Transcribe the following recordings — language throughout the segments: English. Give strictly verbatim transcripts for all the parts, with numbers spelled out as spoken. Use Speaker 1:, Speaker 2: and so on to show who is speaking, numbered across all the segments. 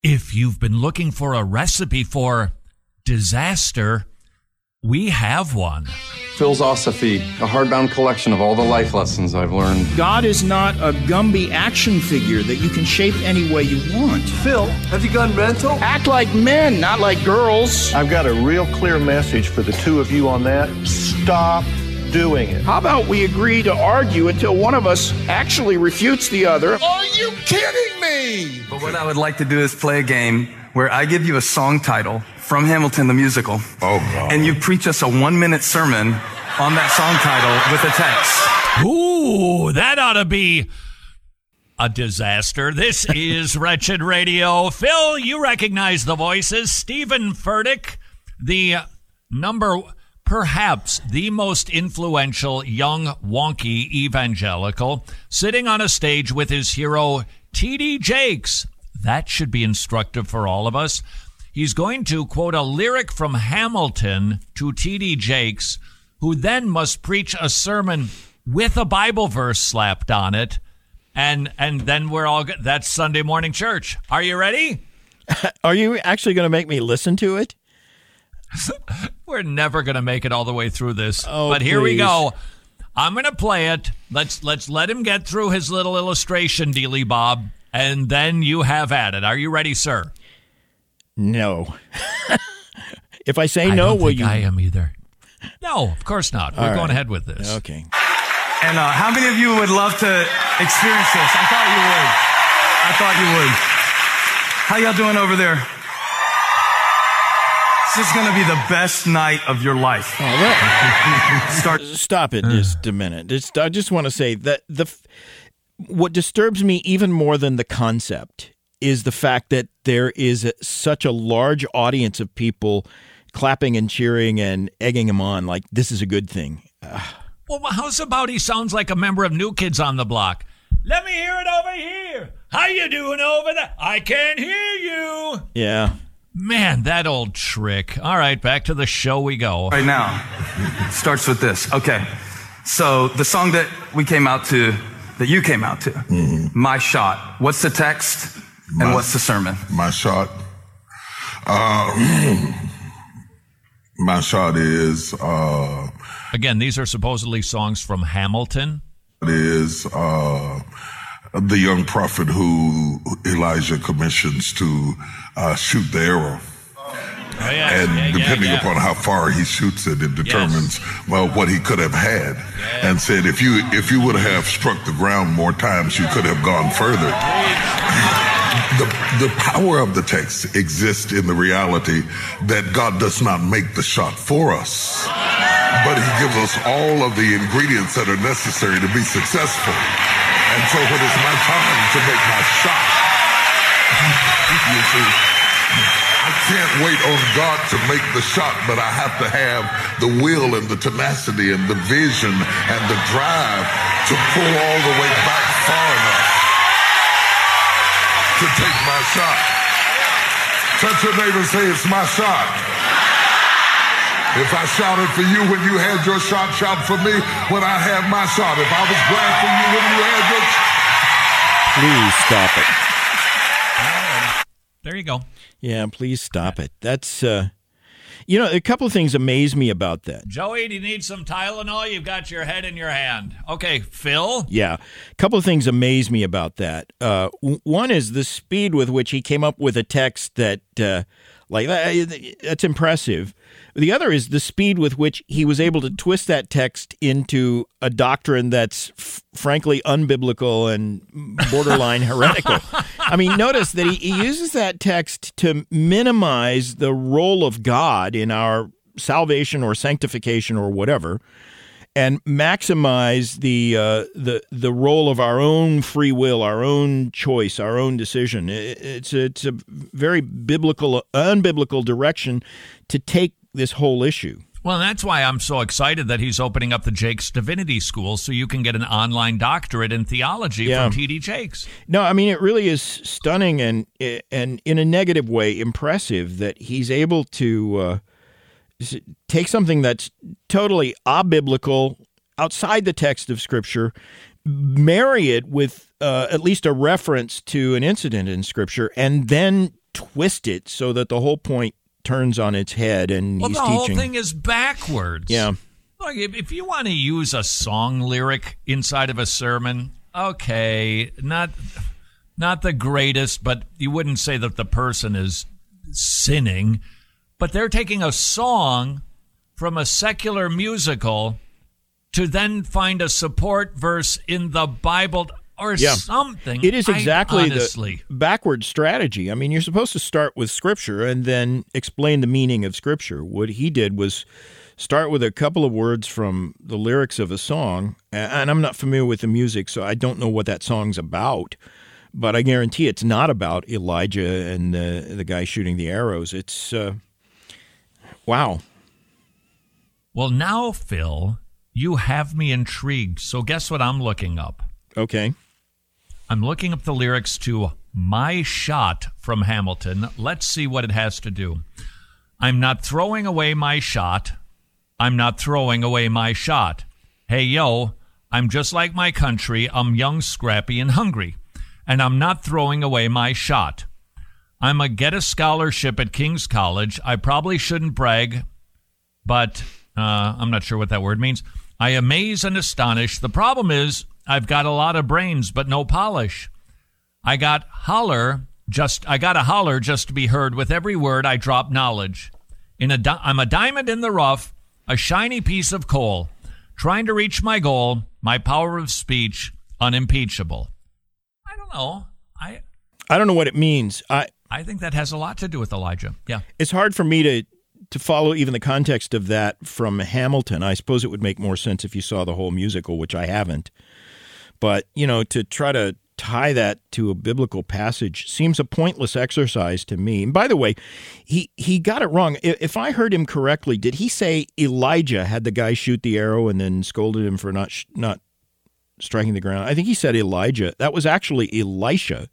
Speaker 1: If you've been looking for a recipe for disaster, we have one.
Speaker 2: Philosophy, a hardbound collection of all the life lessons I've learned.
Speaker 3: God is not a Gumby action figure that you can shape any way you want.
Speaker 4: Phil, have you gone mental?
Speaker 3: Act like men, not like girls.
Speaker 5: I've got a real clear message for the two of you on that. Stop doing it.
Speaker 3: How about we agree to argue until one of us actually refutes the other?
Speaker 4: Are you kidding me?
Speaker 6: But what I would like to do is play a game where I give you a song title from Hamilton the musical.
Speaker 7: Oh, God.
Speaker 6: And you preach us a one-minute sermon on that song title with a text.
Speaker 1: Ooh, that ought to be a disaster. This is Wretched Radio. Phil, you recognize the voices. Stephen Furtick, the number, perhaps the most influential young wonky evangelical, sitting on a stage with his hero, T D Jakes. That should be instructive for all of us. He's going to quote a lyric from Hamilton to T D Jakes, who then must preach a sermon with a Bible verse slapped on it. And and then we're all good. That's Sunday morning church. Are you ready?
Speaker 8: Are you actually going to make me listen to it?
Speaker 1: We're never going to make it all the way through this.
Speaker 8: Oh,
Speaker 1: but here
Speaker 8: please.
Speaker 1: we go. I'm going to play it. Let's let's let him get through his little illustration, Dealey Bob, and then you have at it. Are you ready, sir?
Speaker 8: No. If I say
Speaker 1: I
Speaker 8: no,
Speaker 1: don't
Speaker 8: will
Speaker 1: think
Speaker 8: you?
Speaker 1: I am either. No, of course not. We're
Speaker 8: All
Speaker 1: going
Speaker 8: right.
Speaker 1: ahead with this.
Speaker 8: Okay.
Speaker 6: And uh, how many of you would love to experience this? I thought you would. I thought you would. How y'all doing over there? This is going to be the best night of your life.
Speaker 8: All right.
Speaker 6: Start.
Speaker 8: Stop it just a minute. Just, I just want to say that the what disturbs me even more than the concept is the fact that there is a, such a large audience of people clapping and cheering and egging him on like this is a good thing. Uh,
Speaker 1: Well, how's about he sounds like a member of New Kids on the Block? Let me hear it over here. How you doing over there? I can't hear you.
Speaker 8: yeah.
Speaker 1: Man, that old trick. All right, back to the show we go.
Speaker 6: Right now, it starts with this. Okay. So the song that we came out to, that you came out to,
Speaker 7: Mm-hmm.
Speaker 6: My Shot. What's the text and
Speaker 7: My-
Speaker 6: what's the sermon?
Speaker 7: My shot. Uh, my shot is uh,
Speaker 1: Again, these are supposedly songs from Hamilton.
Speaker 7: is uh, the young prophet who Elijah commissions to uh, shoot the arrow.
Speaker 1: Oh, yeah,
Speaker 7: And
Speaker 1: yeah, yeah,
Speaker 7: depending
Speaker 1: yeah.
Speaker 7: upon how far he shoots it, it determines well what he could have had. And said if you if you would have struck the ground more times, you could have gone further. The, the power of the text exists in the reality that God does not make the shot for us, but he gives us all of the ingredients that are necessary to be successful. And so when it's my time to make my shot, you see, I can't wait on God to make the shot, but I have to have the will and the tenacity and the vision and the drive to pull all the way back far enough to take my shot. Touch your neighbor and say, it's my shot. If I shouted for you when you had your shot, shout for me when I had my shot. If I was glad for you when you had your shot.
Speaker 8: Please stop it.
Speaker 1: There you go.
Speaker 8: Yeah, please stop it. That's, uh, you know, a couple of things amaze me about that.
Speaker 1: Joey, do you need some Tylenol? You've got your head in your hand. Okay, Phil?
Speaker 8: Yeah, a couple of things amaze me about that. Uh, w- one is the speed with which he came up with a text that, uh, like, that, that's impressive. The other is the speed with which he was able to twist that text into a doctrine that's f- frankly unbiblical and borderline heretical. I mean, notice that he, he uses that text to minimize the role of God in our salvation or sanctification or whatever, and maximize the uh, the the role of our own free will, our own choice, our own decision. It, it's a, it's a very biblical, unbiblical direction to take this whole issue.
Speaker 1: Well, that's why I'm so excited that he's opening up the Jakes Divinity School so you can get an online doctorate in theology
Speaker 8: Yeah.
Speaker 1: from T D Jakes.
Speaker 8: No, I mean, it really is stunning and and in a negative way impressive that he's able to uh, take something that's totally abiblical, outside the text of Scripture, marry it with uh, at least a reference to an incident in Scripture, and then twist it so that the whole point turns on its head, and
Speaker 1: well,
Speaker 8: he's
Speaker 1: the
Speaker 8: teaching.
Speaker 1: whole thing is backwards.
Speaker 8: Yeah.
Speaker 1: Look, if, if you want to use a song lyric inside of a sermon, okay, not not the greatest, but you wouldn't say that the person is sinning. But they're taking a song from a secular musical to then find a support verse in the Bible or
Speaker 8: Yeah.
Speaker 1: something.
Speaker 8: It is exactly
Speaker 1: I, honestly.
Speaker 8: the backward strategy. I mean, you're supposed to start with Scripture and then explain the meaning of Scripture. What he did was start with a couple of words from the lyrics of a song, and I'm not familiar with the music, so I don't know what that song's about, but I guarantee it's not about Elijah and the, the guy shooting the arrows. It's, uh, wow.
Speaker 1: Well, now, Phil, you have me intrigued. So guess what I'm looking up?
Speaker 8: Okay.
Speaker 1: I'm looking up the lyrics to My Shot from Hamilton. Let's see what it has to do. I'm not throwing away my shot. I'm not throwing away my shot. Hey, yo, I'm just like my country. I'm young, scrappy, and hungry. And I'm not throwing away my shot. I'm a get a scholarship at King's College. I probably shouldn't brag, but uh, I'm not sure what that word means. I amaze and astonish. The problem is I've got a lot of brains, but no polish. I got holler just I got a holler just to be heard. With every word I drop knowledge. In a di- I'm a diamond in the rough, a shiny piece of coal, trying to reach my goal. My power of speech unimpeachable. I don't know. I
Speaker 8: I don't know what it means. I
Speaker 1: I think that has a lot to do with Elijah. Yeah.
Speaker 8: It's hard for me to to follow even the context of that from Hamilton. I suppose it would make more sense if you saw the whole musical, which I haven't. But, you know, to try to tie that to a biblical passage seems a pointless exercise to me. And by the way, he, he got it wrong. If I heard him correctly, did he say Elijah had the guy shoot the arrow and then scolded him for not sh- not striking the ground? I think he said Elijah. That was actually Elisha.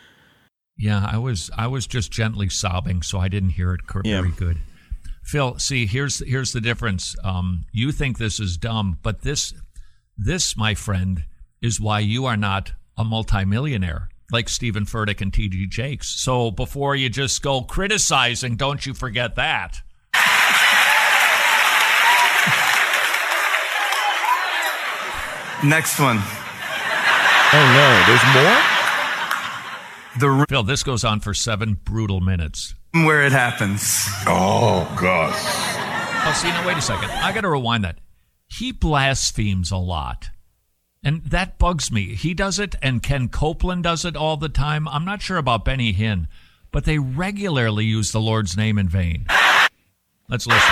Speaker 1: Yeah, I was I was just gently sobbing, so I didn't hear it cor-
Speaker 8: Yeah.
Speaker 1: very good. Phil, see, here's here's the difference. Um, you think this is dumb, but this this, my friend, is why you are not a multimillionaire like Stephen Furtick and T D Jakes. So before you just go criticizing, don't you forget that.
Speaker 6: Next one.
Speaker 8: Oh, no. There's more?
Speaker 6: The room
Speaker 1: Phil, this goes on for seven brutal minutes.
Speaker 6: where it happens.
Speaker 7: Oh, gosh.
Speaker 1: Oh, see, now, wait a second. I got to rewind that. He blasphemes a lot. And that bugs me. He does it, and Ken Copeland does it all the time. I'm not sure about Benny Hinn, but they regularly use the Lord's name in vain. Let's listen.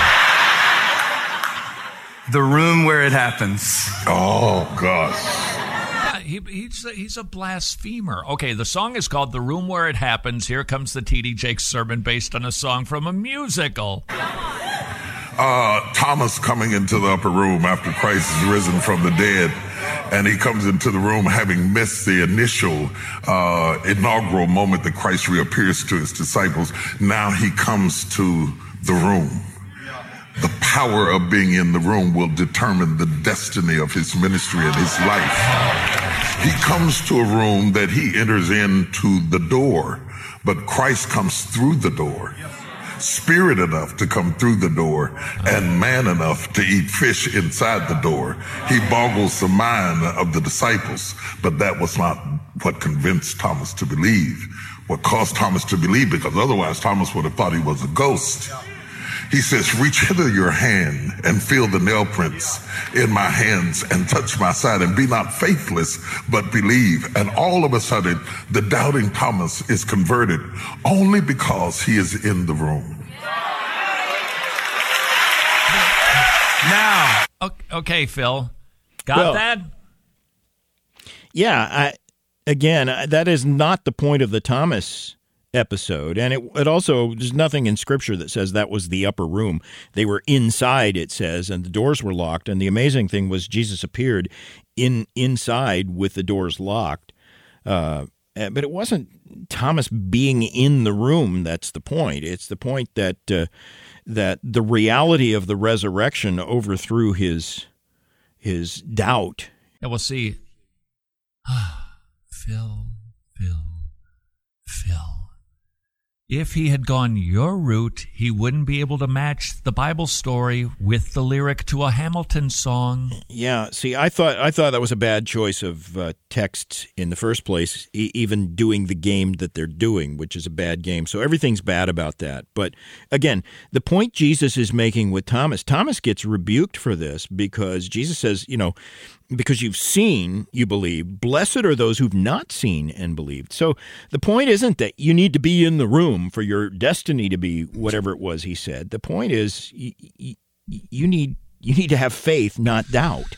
Speaker 6: The room where it happens.
Speaker 7: Oh, gosh.
Speaker 1: Yeah, he, he's, a, he's a blasphemer. Okay, the song is called The Room Where It Happens. Here comes the T D Jakes sermon based on a song from a musical.
Speaker 7: Uh, Thomas coming into the upper room after Christ is risen from the dead. And he comes into the room having missed the initial uh, inaugural moment that Christ reappears to his disciples. Now he comes to the room. The power of being in the room will determine the destiny of his ministry and his life. He comes to a room that he enters into the door, but Christ comes through the door. Spirit enough to come through the door and man enough to eat fish inside the door. He boggles the mind of the disciples, but that was not what convinced Thomas to believe. What caused Thomas to believe, because otherwise Thomas would have thought he was a ghost. He says, reach hither your hand and feel the nail prints in my hands and touch my side and be not faithless, but believe. And all of a sudden, the doubting Thomas is converted only because he is in the room.
Speaker 6: Now.
Speaker 1: Okay, Phil. Got
Speaker 8: Well,
Speaker 1: that?
Speaker 8: Yeah, I, again, I- that is not the point of the Thomas episode. And it, it also, there's nothing in Scripture that says that was the upper room. They were inside, it says, and the doors were locked. And the amazing thing was Jesus appeared in inside with the doors locked. Uh, but it wasn't Thomas being in the room that's the point. It's the point that uh, that the reality of the resurrection overthrew his his doubt.
Speaker 1: Yeah, we'll see. Phil, Phil, Phil. if he had gone your route, he wouldn't be able to match the Bible story with the lyric to a Hamilton song.
Speaker 8: Yeah, see, I thought I thought that was a bad choice of uh, text in the first place, e- even doing the game that they're doing, which is a bad game. So everything's bad about that. But again, the point Jesus is making with Thomas, Thomas gets rebuked for this because Jesus says, you know, because you've seen, you believe. Blessed are those who've not seen and believed. So the point isn't that you need to be in the room for your destiny to be whatever it was he said. The point is you, you, you need you need to have faith, not doubt.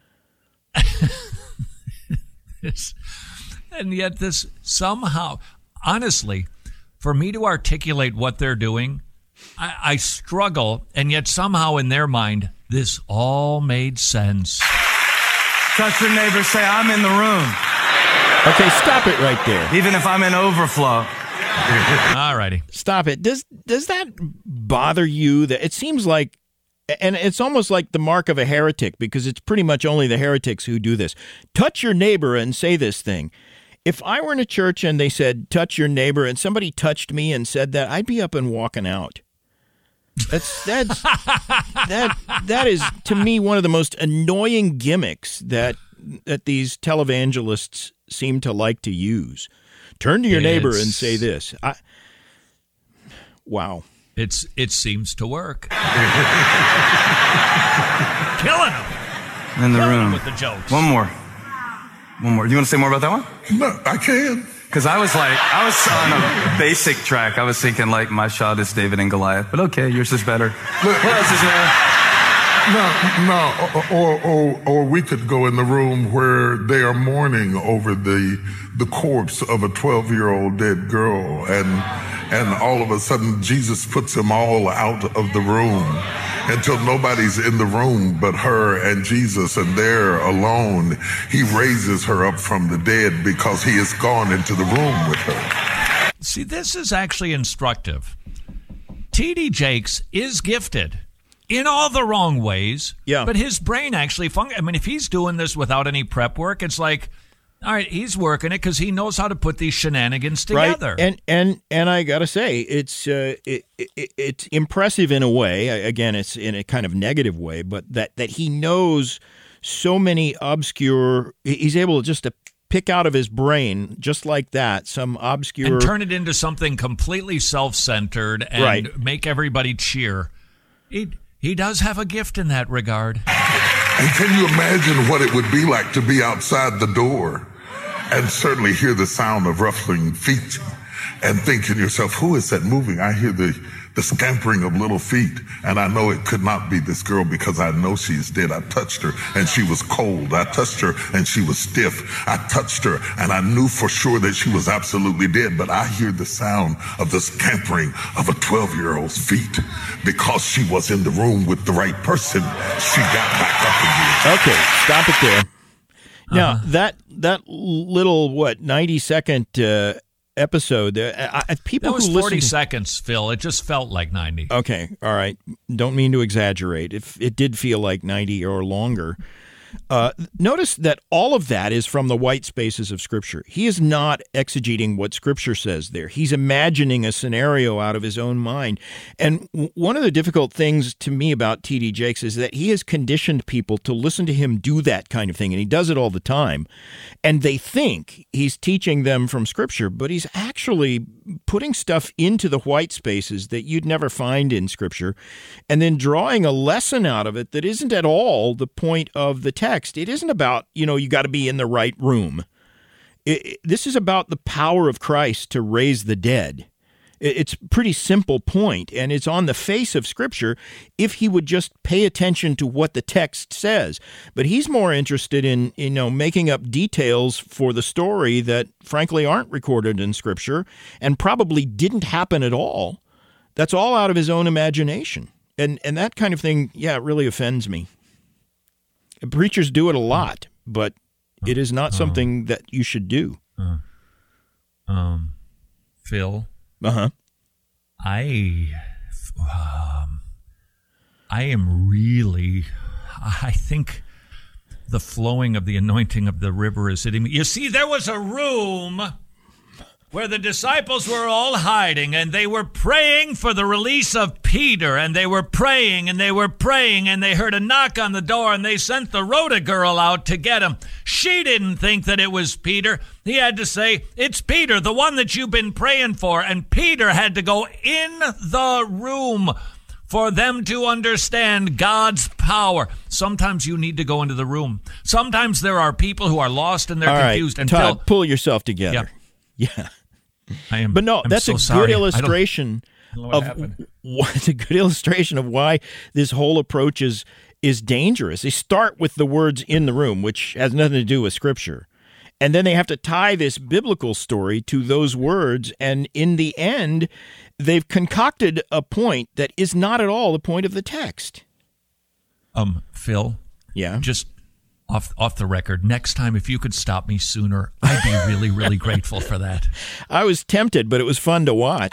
Speaker 1: And yet this somehow, honestly, for me to articulate what they're doing, I, I struggle, and yet somehow in their mind, this all made sense.
Speaker 6: Touch your neighbor, say, I'm in the room.
Speaker 8: Okay, stop it right there.
Speaker 6: Even if I'm in overflow.
Speaker 1: All righty.
Speaker 8: Stop it. Does does that bother you? That it seems like, and it's almost like the mark of a heretic, because it's pretty much only the heretics who do this. Touch your neighbor and say this thing. If I were in a church and they said, touch your neighbor, and somebody touched me and said that, I'd be up and walking out. That's that's that that is to me one of the most annoying gimmicks that that these televangelists seem to like to use. Turn to your it's, neighbor and say this. I, wow.
Speaker 1: It's it seems to work. Killing them
Speaker 6: in the
Speaker 1: Killing
Speaker 6: room
Speaker 1: with the jokes.
Speaker 6: One more, one more. Do you want to say more about that one?
Speaker 7: No, I can.
Speaker 6: Because I was like, I was on a basic track. I was thinking like my shot is David and Goliath, but okay, yours is better. Look, what else is there?
Speaker 7: No, no, or, or or we could go in the room where they are mourning over the the corpse of a twelve-year-old dead girl, and and all of a sudden Jesus puts them all out of the room until nobody's in the room but her and Jesus, and they're alone. He raises her up from the dead because he has gone into the room with her.
Speaker 1: See, this is actually instructive. T D Jakes is gifted. In all the wrong ways,
Speaker 8: yeah.
Speaker 1: But his brain actually functions. I mean, if he's doing this without any prep work, it's like, all right, he's working it because he knows how to put these shenanigans together.
Speaker 8: Right. And and and I gotta say, it's uh, it, it, it's impressive in a way. Again, it's in a kind of negative way, but that that he knows so many obscure. He's able just to pick out of his brain just like that some obscure
Speaker 1: and turn it into something completely self-centered and
Speaker 8: right.
Speaker 1: make everybody cheer. He he does have a gift in that regard.
Speaker 7: And can you imagine what it would be like to be outside the door and certainly hear the sound of ruffling feet and think to yourself, who is that moving? I hear the, the scampering of little feet, and I know it could not be this girl because I know she is dead. I touched her, and she was cold. I touched her, and she was stiff. I touched her, and I knew for sure that she was absolutely dead, but I hear the sound of the scampering of a twelve-year-old's feet because she was in the room with the right person. She got back up again.
Speaker 8: Okay, stop it there. Now,
Speaker 1: uh-huh.
Speaker 8: that that little, what, ninety-second uh, episode, uh, I, people
Speaker 1: that was
Speaker 8: who
Speaker 1: forty
Speaker 8: listen to,
Speaker 1: seconds, Phil. It just felt like ninety.
Speaker 8: Okay, all right. Don't mean to exaggerate. If it did feel like ninety or longer. Uh, notice that all of that is from the white spaces of Scripture. He is not exegeting what Scripture says there. He's imagining a scenario out of his own mind. And w- one of the difficult things to me about T D Jakes is that he has conditioned people to listen to him do that kind of thing, and he does it all the time. And they think he's teaching them from Scripture, but he's actually putting stuff into the white spaces that you'd never find in Scripture, and then drawing a lesson out of it that isn't at all the point of the text. It isn't about, you know, you got to be in the right room. It, it, this is about the power of Christ to raise the dead. It, it's a pretty simple point, and it's on the face of Scripture if he would just pay attention to what the text says. But he's more interested in, you know, making up details for the story that, frankly, aren't recorded in Scripture and probably didn't happen at all. That's all out of his own imagination. And and that kind of thing, yeah, it really offends me. Preachers do it a lot, but it is not something that you should do.
Speaker 1: Uh, um, Phil?
Speaker 8: Uh-huh.
Speaker 1: I, um, I am really, I think the flowing of the anointing of the river is hitting me. You see, there was a room where the disciples were all hiding, and they were praying for the release of Peter, and they were praying, and they were praying, and they heard a knock on the door, and they sent the Rhoda girl out to get him. She didn't think that it was Peter. He had to say, "It's Peter, the one that you've been praying for," and Peter had to go in the room for them to understand God's power. Sometimes you need to go into the room. Sometimes there are people who are lost and they're
Speaker 8: All
Speaker 1: confused.
Speaker 8: Right,
Speaker 1: and
Speaker 8: Todd,
Speaker 1: Phil,
Speaker 8: pull yourself together.
Speaker 1: Yeah.
Speaker 8: Yeah.
Speaker 1: I am,
Speaker 8: but no,
Speaker 1: I'm
Speaker 8: that's
Speaker 1: so
Speaker 8: a
Speaker 1: sorry.
Speaker 8: good illustration
Speaker 1: I don't know what
Speaker 8: of
Speaker 1: happened.
Speaker 8: it's a good illustration of why this whole approach is is dangerous. They start with the words "in the room," which has nothing to do with Scripture, and then they have to tie this biblical story to those words, and in the end, they've concocted a point that is not at all the point of the text.
Speaker 1: Um, Phil.
Speaker 8: Yeah.
Speaker 1: Just off off the record, next time, if you could stop me sooner, I'd be really, really grateful for that.
Speaker 8: I was tempted, but it was fun to watch.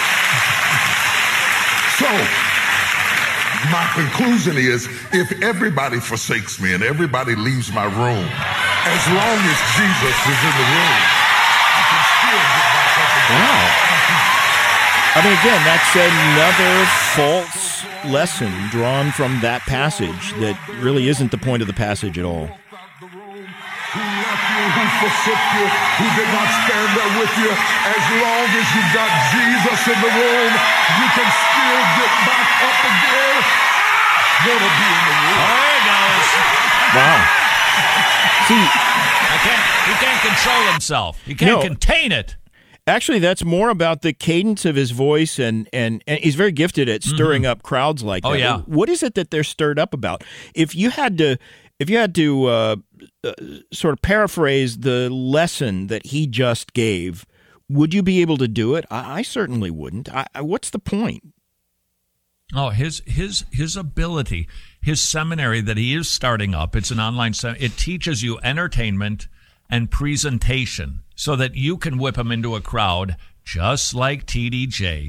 Speaker 7: So, my conclusion is, if everybody forsakes me and everybody leaves my room, as long as Jesus is in the room, I can still get myself together.
Speaker 8: Wow. I mean, again, that's another false lesson drawn from that passage that really isn't the point of the passage at all.
Speaker 7: Who left you, who forsook you, who did not stand there with you. As long as you got Jesus in the room, you can still get back up again. Wanna be in the room.
Speaker 1: Oh, there it goes.
Speaker 8: Wow. See,
Speaker 1: I can't, he can't control himself. He can't
Speaker 8: No.
Speaker 1: contain it.
Speaker 8: actually, that's more about the cadence of his voice, and, and, and he's very gifted at stirring mm-hmm. up crowds like that.
Speaker 1: Oh, yeah.
Speaker 8: What is it that they're stirred up about? If you had to, if you had to uh, uh, sort of paraphrase the lesson that he just gave, would you be able to do it? I, I certainly wouldn't. I, I, what's the point?
Speaker 1: Oh, his his his ability, his seminary that he is starting up. It's an online seminary. It teaches you entertainment and presentation so that you can whip him into a crowd just like T D J.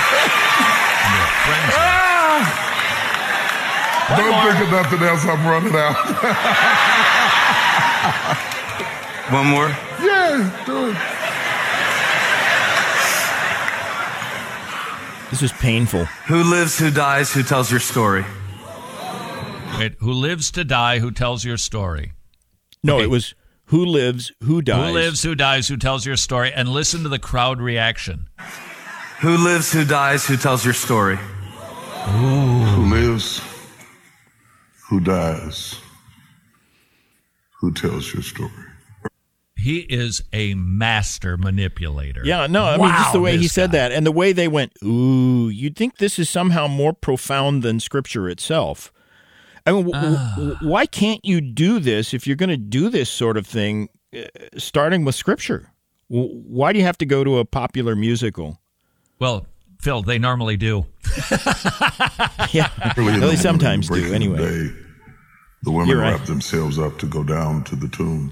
Speaker 7: Don't more. think of nothing else. I'm running out.
Speaker 6: One more?
Speaker 7: Yeah, do it.
Speaker 8: This is painful.
Speaker 6: Who lives, who dies, who tells your story?
Speaker 1: Wait, who lives to die, who tells your story?
Speaker 8: No,
Speaker 1: okay.
Speaker 8: It was who lives, who dies.
Speaker 1: Who lives, who dies, who tells your story, and listen to the crowd reaction.
Speaker 6: Who lives, who dies, who tells your story?
Speaker 7: Ooh. Who lives, who dies, who tells your story?
Speaker 1: He is a master manipulator.
Speaker 8: Yeah, no, I
Speaker 1: wow,
Speaker 8: mean, just the way he said
Speaker 1: guy.
Speaker 8: that and the way they went, ooh, you'd think this is somehow more profound than Scripture itself. I mean, w-
Speaker 1: uh.
Speaker 8: w- why can't you do this if you're going to do this sort of thing, uh, starting with Scripture? W- why do you have to go to a popular musical?
Speaker 1: Well, Phil, they normally do.
Speaker 8: Yeah,
Speaker 7: Early
Speaker 8: well, they sometimes do, anyway.
Speaker 7: The, day, the women
Speaker 8: You're right.
Speaker 7: wrap themselves up to go down to the tomb.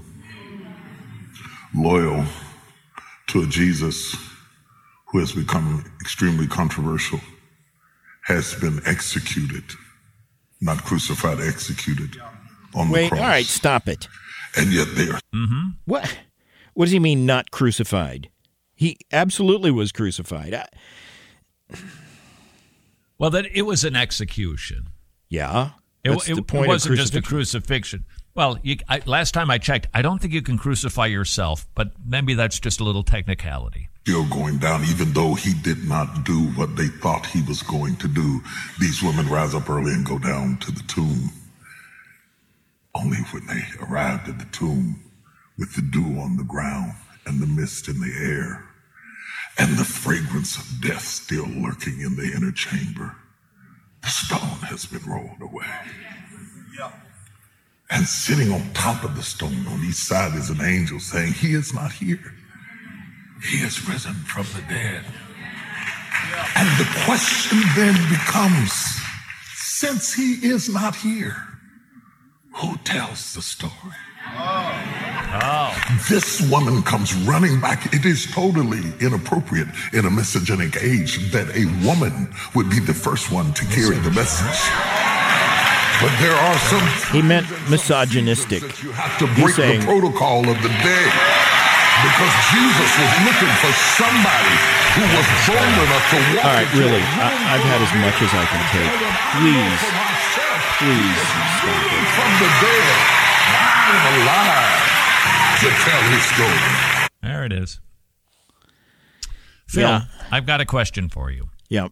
Speaker 7: Loyal to a Jesus who has become extremely controversial, has been executed, not crucified, executed on
Speaker 8: Wait,
Speaker 7: the cross.
Speaker 8: all right, stop it.
Speaker 7: And yet they are.
Speaker 1: Mm-hmm.
Speaker 8: What? What does he mean, not crucified? He absolutely was crucified. I...
Speaker 1: Well, that it was an execution.
Speaker 8: Yeah,
Speaker 1: It,
Speaker 8: that's
Speaker 1: it,
Speaker 8: the point
Speaker 1: it wasn't
Speaker 8: of
Speaker 1: just a crucifixion. Well, you, I, last time I checked, I don't think you can crucify yourself, but maybe that's just a little technicality.
Speaker 7: Still going down, even though he did not do what they thought he was going to do. These women rise up early and go down to the tomb. Only when they arrived at the tomb with the dew on the ground and the mist in the air and the fragrance of death still lurking in the inner chamber, the stone has been rolled away. Yeah. And sitting on top of the stone on each side is an angel saying, he is not here. He has risen from the dead. Yeah. And the question then becomes, since he is not here, who tells the story?
Speaker 1: Oh. Oh.
Speaker 7: This woman comes running back. It is totally inappropriate in a misogenic age that a woman would be the first one to carry the message. But there are some...
Speaker 8: He meant misogynistic.
Speaker 7: That you have to break
Speaker 8: saying,
Speaker 7: the protocol of the day. Because Jesus was looking for somebody who was bold enough to walk.
Speaker 8: All right, really, I, I've had as much as I can take. Please, please stop it.
Speaker 7: From the dead, I'm alive to tell his story.
Speaker 1: There it is. Phil,
Speaker 8: Yeah.
Speaker 1: I've got a question for you.
Speaker 8: Yeah.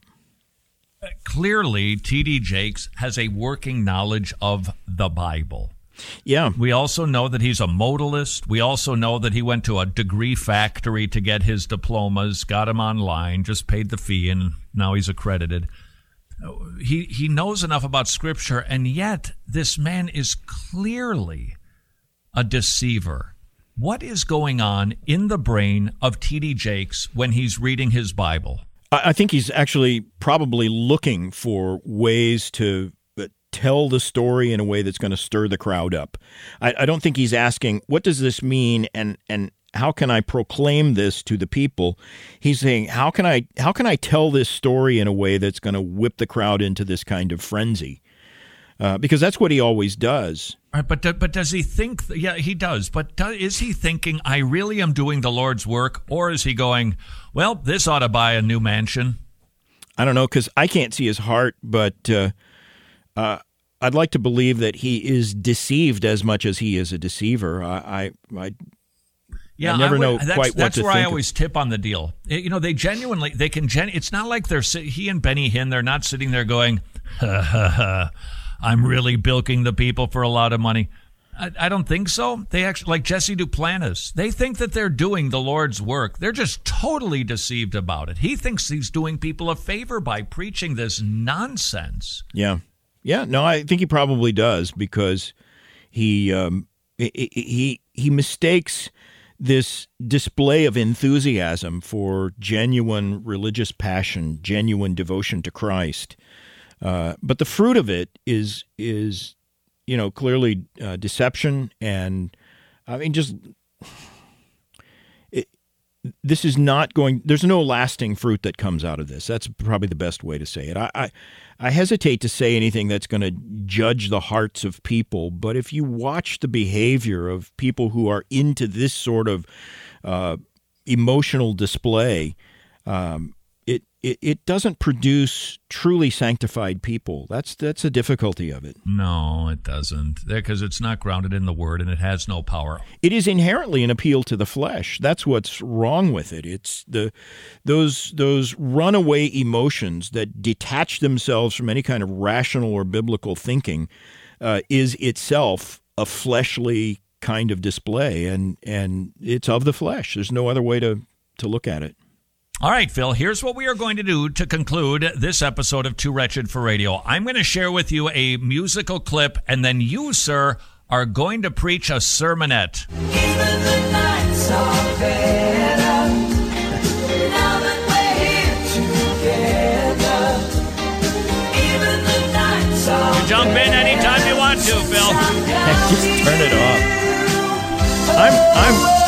Speaker 1: Clearly, T D Jakes has a working knowledge of the Bible.
Speaker 8: Yeah.
Speaker 1: We also know that he's a modalist. We also know that he went to a degree factory to get his diplomas, got them online, just paid the fee, and now he's accredited. He he knows enough about Scripture, and yet this man is clearly a deceiver. What is going on in the brain of T D Jakes when he's reading his Bible?
Speaker 8: I I think he's actually probably looking for ways to tell the story in a way that's going to stir the crowd up. I, I don't think he's asking, what does this mean, and and how can I proclaim this to the people? He's saying, how can I how can I tell this story in a way that's going to whip the crowd into this kind of frenzy? Uh, because that's what he always does.
Speaker 1: Right, but but does he think? Yeah, he does. But do, is he thinking, I really am doing the Lord's work, or is he going, well, this ought to buy a new mansion?
Speaker 8: I don't know, because I can't see his heart, but uh, uh, I'd like to believe that he is deceived as much as he is a deceiver. I, I, I
Speaker 1: Yeah,
Speaker 8: I never
Speaker 1: I would,
Speaker 8: know
Speaker 1: that's,
Speaker 8: quite what
Speaker 1: that's
Speaker 8: to
Speaker 1: where
Speaker 8: think
Speaker 1: I always
Speaker 8: of.
Speaker 1: tip on the deal. It- you know, they genuinely, they can, gen- it's not like they're, si- he and Benny Hinn, they're not sitting there going, ha, ha, ha, I'm really bilking the people for a lot of money. I, I don't think so. They actually, like Jesse Duplantis, they think that they're doing the Lord's work. They're just totally deceived about it. He thinks he's doing people a favor by preaching this nonsense.
Speaker 8: Yeah. Yeah, no, I think he probably does, because he um, he, he he mistakes this display of enthusiasm for genuine religious passion, genuine devotion to Christ. Uh, but the fruit of it is is you know clearly uh, deception, and I mean just it, this is not going. There's no lasting fruit that comes out of this. That's probably the best way to say it. I. I I hesitate to say anything that's going to judge the hearts of people, but if you watch the behavior of people who are into this sort of uh, emotional display, um, it, it it doesn't produce truly sanctified people. That's that's the difficulty of it.
Speaker 1: No, it doesn't, because it's not grounded in the Word and it has no power.
Speaker 8: It is inherently an appeal to the flesh. That's what's wrong with it. It's the those those runaway emotions that detach themselves from any kind of rational or biblical thinking uh, is itself a fleshly kind of display, and and it's of the flesh. There's no other way to to look at it.
Speaker 1: All right, Phil, here's what we are going to do to conclude this episode of Too Wretched for Radio. I'm going to share with you a musical clip, and then you, sir, are going to preach a sermonette.
Speaker 9: Even the nights are better now that we're here together. Even the nights are
Speaker 1: You jump in anytime you want to, Phil.
Speaker 8: Just turn it off. I'm I'm